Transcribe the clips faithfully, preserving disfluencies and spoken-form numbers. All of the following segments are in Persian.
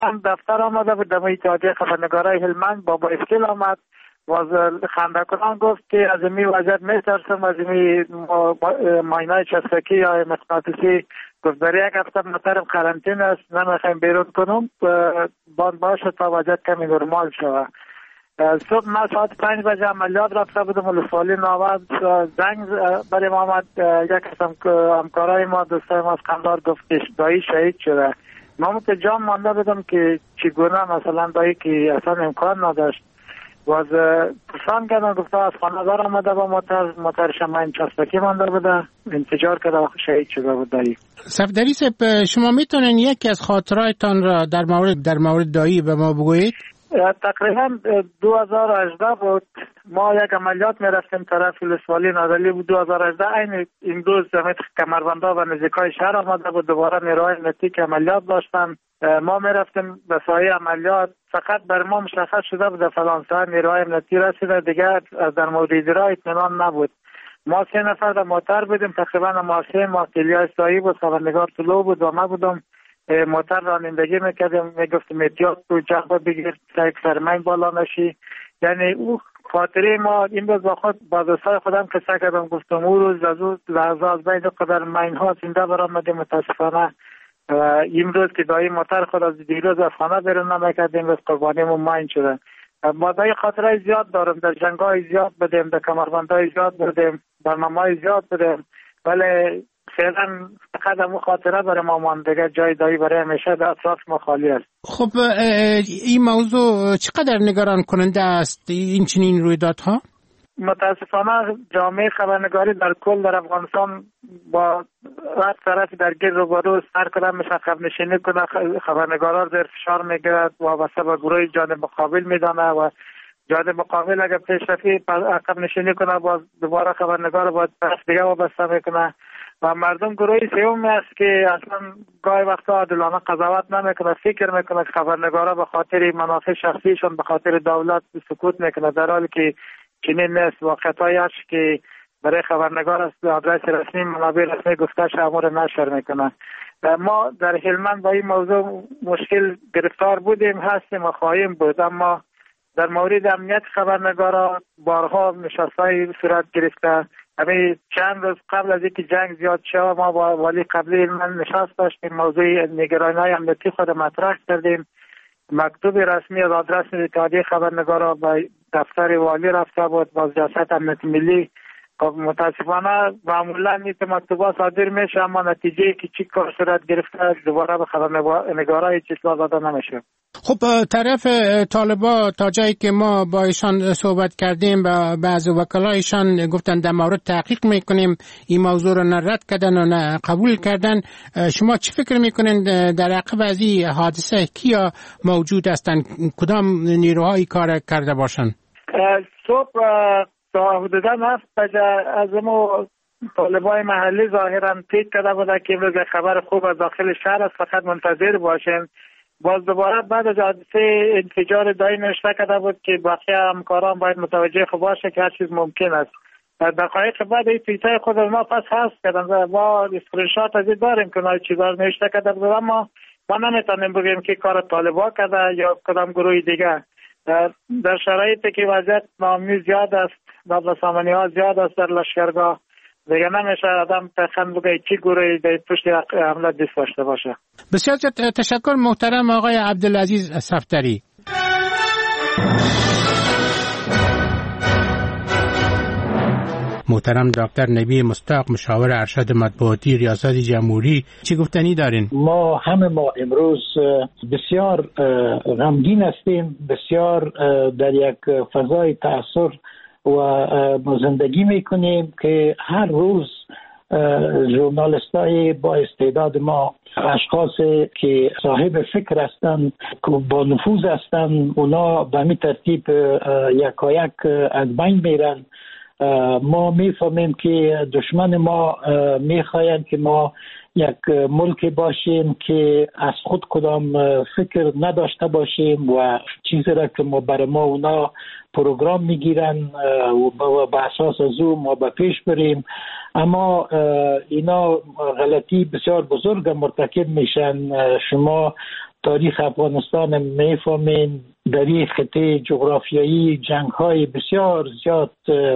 هم دفتر آمده بود در اتحادیه خبرنگارای هلمند با با اشکال آمد و خنده کنان گفت که از این وضعیت میترسم، از این ماینای چسبکی یا مغناطیسی گفت برای یک هفته محترم قرنطینه است، نمیخوایم بیرون کنم، باید باشه تا وضعیت کمی نرمال شود. صبح ما ساعت پنج بجه عملیات رفته بودم، ولسوالی نوبت زنگ برای ما آمد، یک از همکارای ما دوستای ما از قندهار گفت که دایی شهید شده. ما متجام مانده بودم که چگونه مثلا دایی که اصلا امکان نداشت. باز پرسان کردن گفته از خانه‌دار آمده با موتر موتر شماین چسبکی مانده بوده، انفجار کرده و شهید شده بود دایی. صفدری صاحب، شما میتونین یکی از خاطراتتان را در مورد در مورد دایی به ما بگویید؟ تقریبا دو هزار و هجده بود، ما یک عملیات میرفتیم طرف ولسوالی نادلی بود. دو هزار و هجده این این روز زمین کمربندا و نزدیکای شهر آمده بود، دوباره نیروهای امنیتی که عملیات داشتن، ما میرفتیم به سایه عملیات. فقط بر ما مشخص شده بود فلان ساعت نیروهای امنیتی رسیده، دیگر در مورد را اطمینان نبود. ما سه نفر در موتر بودیم، تقریبا ما سه ما کلیای سایی بود، خبرنگار طلوع بود و ما بودم. موتر رانندگی میکردیم، میگفتیم احتیاط تو جغبه بگیر سایک سرمین بالا نشی. یعنی او خاطره ما این روز با خود با دوستای خودم قصه کردم، گفتم او روز از او لحظه از بین قدر مین ها زنده برآمدیم. متاسفانه این روز که دایی موتر خود از دیروز از خانه بیرون نمیکردیم، روز قربانیمون مین شده. ما دایی خاطره زیاد دارم، در جنگای زیاد بدیم، در کمربندهای زیاد بدیم، برنامه‌های زیاد بدیم، ولی فعلا فقط همون خاطره برای ما مانده، جای دایی برای همیشه در اطراف ما خالی است. خب این موضوع چقدر نگران کننده است این چنین رویدادها؟ متاسفانه جامعه خبرنگاری در کل در افغانستان با هر طرف در گیر رو برو سر کدام میشه عقب نشینی کنه، خبرنگارا در فشار میگیرد و واسه با گروه جانب مقابل میدانه و جانب مقابل اگر پیشرفتی عقب نشینی کنه باز دوباره خبرنگار با طرف دیگه وابسته میکنه و مردم گروهی سوم است که اصلا گاهی وقتا عادلانه قضاوت نمیکنه، فکر میکنه که خبرنگارا به خاطر منافع شخصیشون به خاطر دولت سکوت میکنه، در حالی که چنین نیست. واقعیتایی است که برای خبرنگار است آدرس رسمی منابع رسمی گفتش امور نشر میکنه. ما در هلمند با این موضوع مشکل گرفتار بودیم، هستیم و خواهیم بود، اما در مورد امنیت خبرنگارا بارها نشست‌های صورت گرفته. همین چند روز قبل از اینکه جنگ زیاد شد ما با والی قبلی هلمند نشست داشتیم، موضوع نگرانی‌های امنیتی خود مطرح کردیم، مکتوب رسمی از آدرس اتحادیه خبرنگارا به دفتر والی رفته بود با ریاست امنیت ملی. متاسفانه معمولا این مکتوبات صادر میشه اما نتیجه که چی کار صورت گرفته دوباره به خبرنگارای اطلاع داده نمیشه. خب طرف طالبا تا جایی که ما با ایشان صحبت کردیم و بعض وکلایشان گفتن در مورد تحقیق میکنیم، این موضوع رو نه رد کردن و نه قبول کردن. شما چی فکر میکنین در عقب از این حادثه کیا موجود هستن، کدام نیروهایی کار کرده باشن؟ صبح تا حدودا هفت بجه از امو طالبای محلی ظاهرا تیک کرده بوده که امروز خبر خوب از داخل شهر است، فقط منتظر باشین. باز دوباره بعد از حادثه انفجار دایی نوشته کرده بود که باقی همکاران باید متوجه خود باشه که هر چیز ممکن است. دقایق بعد این توییتای خود ما پس هست کردن، ما اسکرین شات از این داریم که اونها چیزا نوشته کرده بود، اما ما نمیتونیم بگیم که کار طالبا کرده یا کدام گروه دیگه. در شرایطی که وضعیت ناامنی زیاد است، نابسامانی ها زیاد است در لشکرگاه، دیگه نمیشه آدم تخمین بگه چی گروهی در پشت حمله دست داشته باشه. بسیار تشکر محترم آقای عبدالعزیز صفدری. محترم دکتر نبی مستاق، مشاور ارشد مطبوعاتی ریاست جمهوری، چی گفتنی دارین؟ ما همه ما امروز بسیار غمگین هستیم، بسیار در یک فضای تأثیر و زندگی میکنیم که هر روز ژورنالیستای با استعداد ما، اشخاصی که صاحب فکر هستند، با نفوذ هستند، اونا به می ترتیب یکایک از بین میرن. ما میفهمیم که دشمن ما میخواهند که ما یک ملک باشیم که از خود کدام فکر نداشته باشیم و چیزی را که ما برای ما اونا پروگرام میگیرن و به اساس از او ما به پیش بریم. اما اینا غلطی بسیار بزرگ مرتکب میشن. شما تاریخ افغانستان میفهمین در این خطه جغرافیایی جنگ های بسیار زیاد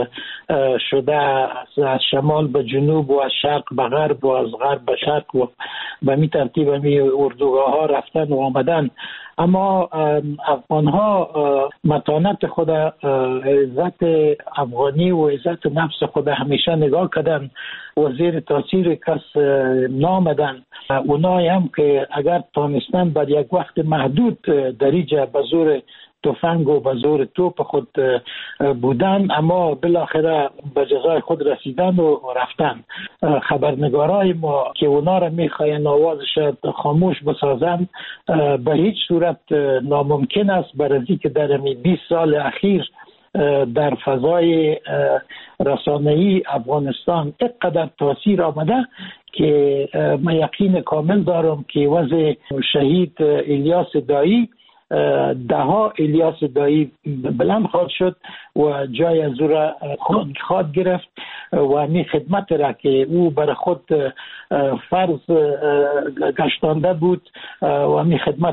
شده، از شمال به جنوب و از شرق به غرب و از غرب به شرق و به می ترتیب می اردوگاه ها رفتن و آمدن. اما افغان ها متانت خود، عزت افغانی و عزت نفس خود همیشه نگاه کردن و زیر تاثیر کس نامدن. اونایی هم که اگر تانستن بر یک وقت محدود در اینجا به زور تفنگ و به زور توپ خود بودن، اما بالاخره به جزای خود رسیدن و رفتن. خبرنگارای ما که اونا را میخواین آوازش خاموش بسازن به هیچ صورت ناممکن است، برای که در بیست سال اخیر در فضای رسانه‌ای افغانستان اینقدر تاثیر آمده که من یقین کامل دارم که وضع شهید الیاس دایی ده ها الیاس دایی بلند خواهد شد و جای از او را خواهد گرفت و همین خدمت را که او برای خود فرض گشتانده بود و همین خدمت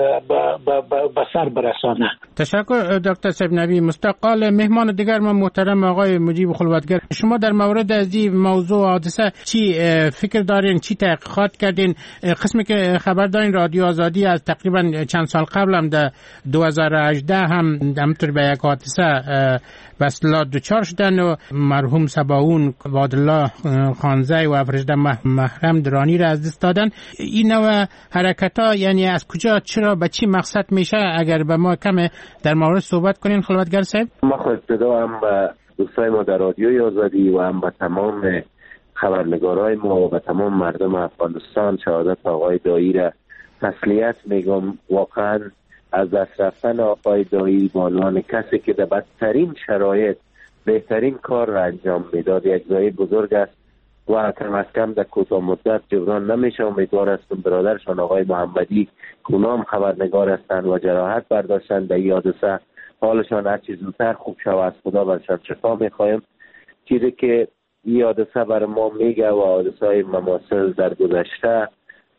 به سر برسانه. تشکر دکتر صاحب نبی. مستقال مهمان دیگر ما محترم آقای مجیب خلوتگر، شما در مورد از این موضوع حادثه چی فکر دارین، چی تحقیقات کردین؟ قسمی که خبر دارین رادیو آزادی از تقریبا چند سال قبل هم در دو هزار و هجده هم همطور به یک حادثه به اصطلاح دچار شدن و مرحوم سباون وادالله خانزی و فرشته محرم درانی را از دست دادن. این نوع حرکت ها یعنی از کجا، چرا، به چی مقصد میشه؟ اگر به ما کم در مورد صحبت کنین خلوتگر صاحب. ما خود ابتدا هم به دوستای ما در رادیوی آزادی و هم به تمام خبرنگارای ما و به تمام مردم افغانستان شهادت آقای دایی را تسلیت میگم. واقعا از دست رفتن آقای دایی به عنوان کسی که در بدترین شرایط بهترین کار را انجام میداد یک ضایع بزرگ است و کم از کم در کوتاه مدت جبران نمیشه. امیدوار هستم برادرشان آقای محمدی که اونام خبرنگار هستند و جراحت برداشتن در این حادثه حالشان هر چیز زودتر خوب شود. از خدا برشان شفا میخوایم. چیزی که این حادثه بر ما میگه و حادثه های مماثل در گذشته،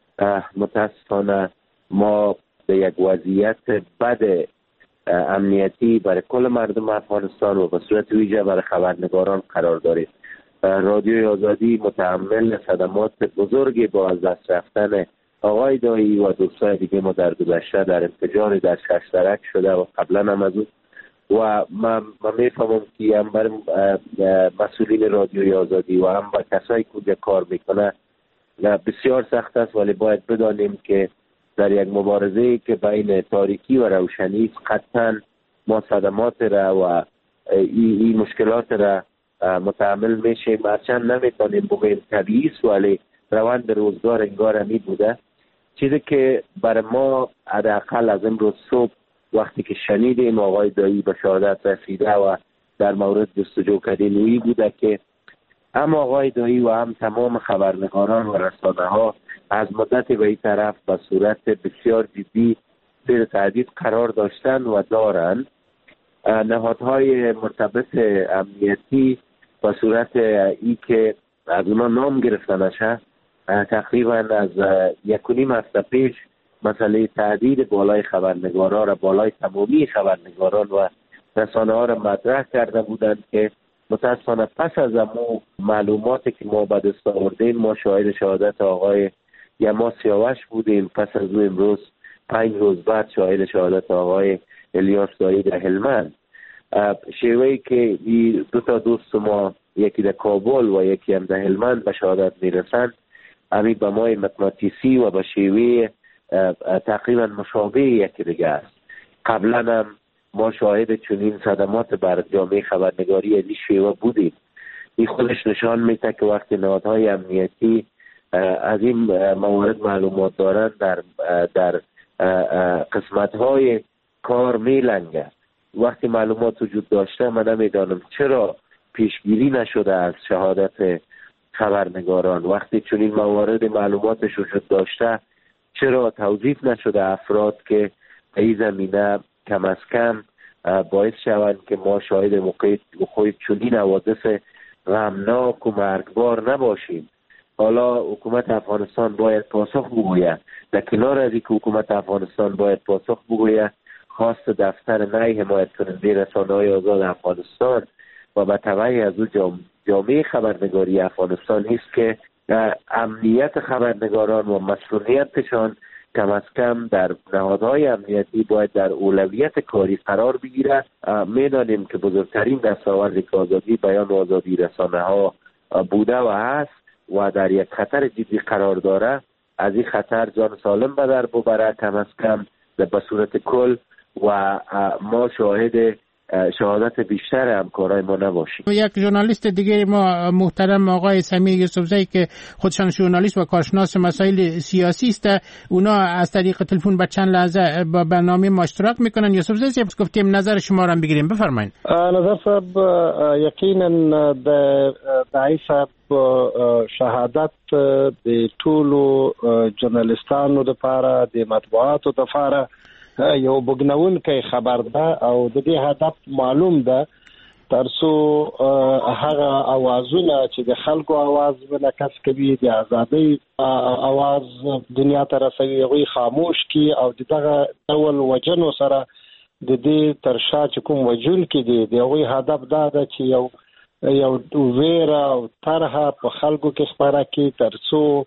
متاسفانه ما به یک وضعیت بد امنیتی برای کل مردم افغانستان و به صورت ویژه برای خبرنگاران قرار داریم. رادیوی آزادی متحمل صدمات بزرگی با از دست رفتن آقای دایی و دوستای دیگه ما در گذشته در انفجار در ششترک شده و قبلا هم از اون و من, من میفهمم که هم بر مسئولین رادیوی آزادی و هم با کسایی که کار میکنه بسیار سخت است، ولی باید بدانیم که در یک مبارزه که بین تاریکی و روشنی است قطعا ما صدمات را و این ای مشکلات را متحمل میشیم. هرچند نمیتونیم بگیم طبیعی است، ولی روند روزگار انگار همی بوده. چیزی که بر ما حداقل از امروز صبح وقتی که شنیدیم آقای دایی به شهادت رسیده و در مورد جستجو کردن اویی بوده که هم آقای دایی و هم تمام خبرنگاران و رسانه ها از مدت به این طرف به صورت بسیار جدی زیر تهدید قرار داشتن و دارند. نهادهای مرتبط امنیتی به صورت ای که از اونا نام گرفتنشه تقریبا از یک و نیم هفته پیش مسئله تهدید بالای خبرنگاران را بالای تمامی خبرنگاران و رسانه ها را مطرح کرده بودند که متاسفانه پس از امو معلوماتی که ما به دست آوردیم ما شاهد شهادت آقای یما سیاوش بودیم. پس از او امروز پنج روز بعد شاهد شهادت آقای الیاس دایی در هلمند. شیوهی که دو تا دوست ما یکی در کابل و یکی هم در هلمند به شهادت میرسند همین به ما مغناطیسی و به شیوه تقریبا مشابه یکی دیگه است. قبلا هم ما شاهد چنین صدمات بر جامعه خبرنگاری این شیوه بودیم. این خودش نشان میده که وقتی نهادهای امنیتی از این موارد معلومات دارند در در قسمت‌های کار میلنگه. وقتی معلومات وجود داشته من نمیدانم چرا پیشگیری نشده از شهادت خبرنگاران. وقتی چنین موارد معلوماتش وجود داشته چرا توظیف نشده افراد که این زمینه کم از کم باعث شوند که ما شاهد موقع چنین حوادث غمناک و مرگبار نباشیم. حالا حکومت افغانستان باید پاسخ بگوید. در کنار از اینکه حکومت افغانستان باید پاسخ بگوید، خواست دفتر نی حمایت کننده رسانه‌های آزاد افغانستان و به تبع از او جام... جامعه خبرنگاری افغانستان است که امنیت خبرنگاران و مسئولیتشان کم از کم در نهادهای امنیتی باید در اولویت کاری قرار بگیرد. می‌دانیم که بزرگترین دستاورد که آزادی بیان و آزادی رسانه ها بوده و هست و در یک خطر جدی قرار داره. از این خطر جان سالم به در ببره کم از کم به صورت کل و ما شاهد شهادت بیشتر همکارای ما نباشیم. یک ژورنالیست دیگه ما محترم آقای سمیع یوسفزئی که خودشان ژورنالیست و کارشناس مسائل سیاسی است، اونا از طریق تلفن با چند لحظه با برنامه ما اشتراک میکنن. یوسفزئی گفتیم نظر شما را بگیریم، بفرمایید. نظر صاحب یقینا د داعش شهادت د ټولو ژورنالیستانو لپاره د مطبوعاتو لپاره یو بګنونکی خبر ده او د دې هدف معلوم ده ترڅو هغه اوازونه چې د خلکو आवाज ولکس کوي د ازادۍ आवाज دنیا ته رسوي هغه خاموش کی او دغه ډول وجنو سره د دې ترشا چې کوم وجون کې دی دغه هدف دا ده چې یو یو ویرا او طرحه په خلکو کې خبره کی ترڅو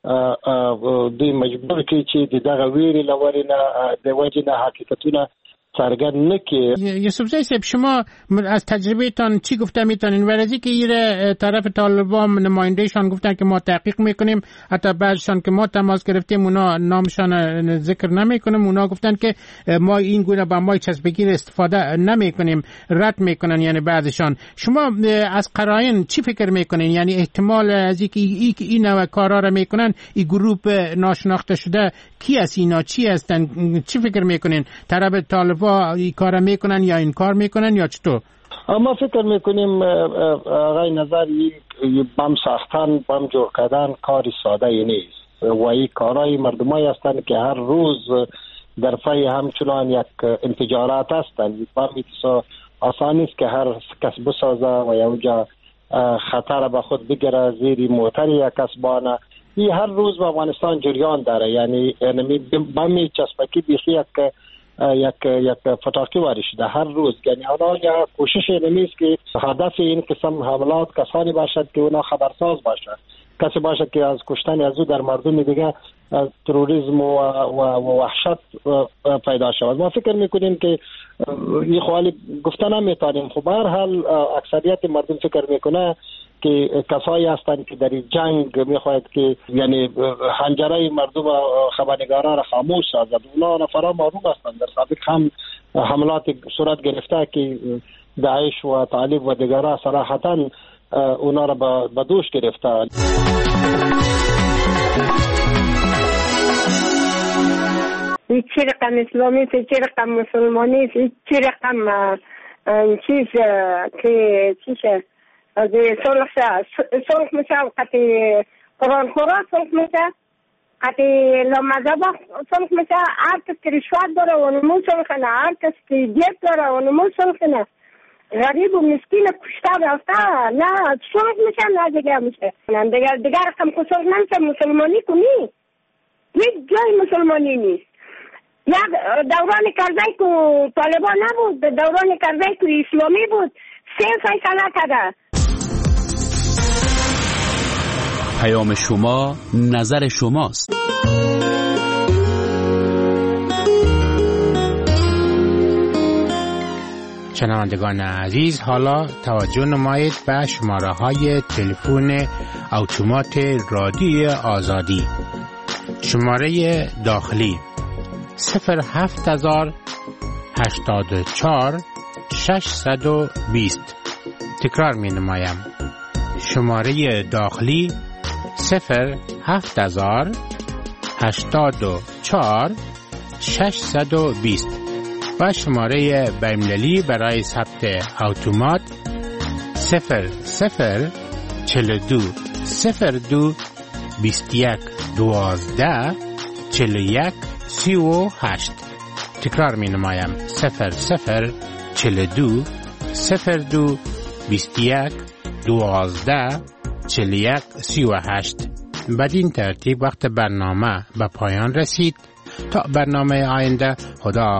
د مجبور کی چې دغه ویری لورینه د وجنه حقیقتونه څرګند نکړي. یوسفزئی صاحب شما از تجربه تان چی گفته میتونین؟ ورزی که ایره طرف طالبان نمایندهشان گفتن که ما تحقیق میکنیم، حتی بعضشان که ما تماس گرفتیم اونا نامشان ذکر نمیکنیم، اونا گفتن که ما این گونه با ما چسبگیر استفاده نمیکنیم، رد میکنن یعنی بعضشان. شما از قرائن چی فکر میکنین؟ یعنی احتمال از اینکه ای که این نوع کارا را میکنن این گروه ناشناخته شده کی است، اینا چی هستن؟ چی فکر میکنین؟ طرف طالبان این کار میکنن یا این کار میکنن یا چطور؟ ما فکر میکنیم آقای نظری بم ساختن بم جور کردن کاری ساده ای نیست و این کارهای مردمایی هستند که هر روز در پی همچنان یک انفجارات هستند. بم ایتسا آسانی است که هر کس بسازه و یا اونجا خطر به خود بگیره زیر موتر یک کسبانه. این هر روز به افغانستان جریان داره، یعنی بم چسبکی بیخی یک یک یک فتاکی واری شده هر روز. یعنی حالا یا کوشش نیست که هدف این قسم حملات کسانی باشد که اونا خبرساز باشد، کسی باشد که از کشتن از او در مردم دیگه تروریسم و, و, و وحشت پیدا شود. ما فکر میکنیم که این خوالی گفتن نمیتونیم. خب هر حال اکثریت مردم فکر میکنه که کسایی هستند که در جنگ میخواهد که یعنی حنجره مردم خبرنگاران را خاموش سازد. اونا نفرا معروف هستند، در سابق هم حملات صورت گرفته که داعش و طالب و دیگران صراحتا اونا را به دوش گرفتند. این چی رقم اسلامی است، چی رقم مسلمانی است، چی رقم چیز که چیشه از صلح صلح میشه، قطعی قرآن خورا صلح میشه، قطعی لامذهب صلح میشه. هر کس که رشوت داره و نمو صلح کنه، هر کس که جیب داره و نمو صلح کنه، غریب و مسکین کشته رفته نه صلح میشه نه دیگه میشه. دیگر دیگر رقم که صلح نمیشه مسلمانی کنی، یک جای مسلمانی نیست. یک دوران کرزی که طالبان نبود، دوران کرزی که اسلامی بود، سه فیصله کرده. پیام شما نظر شماست. شنوندگان عزیز، حالا توجه نمایید به شماره های تلفن اتومات رادیوی آزادی. شماره داخلی صفر هفت هزار هشتاد و چهار ششصد و بیست. تکرار می نمایم. شماره داخلی صفر هفت هزار هشتاد و چهار ششصد و بیست و شماره بین‌المللی برای ثبت اتومات صفر صفر چهل و دو صفر دو بیست و یک دوازده چهل و یک سی و هشت. تکرار می نمایم. صفر صفر چهل و دو صفر دو بیست و یک دوازده چهل و یک سی و هشت. بدین ترتیب وقت برنامه به پایان رسید. تا برنامه آینده، خدا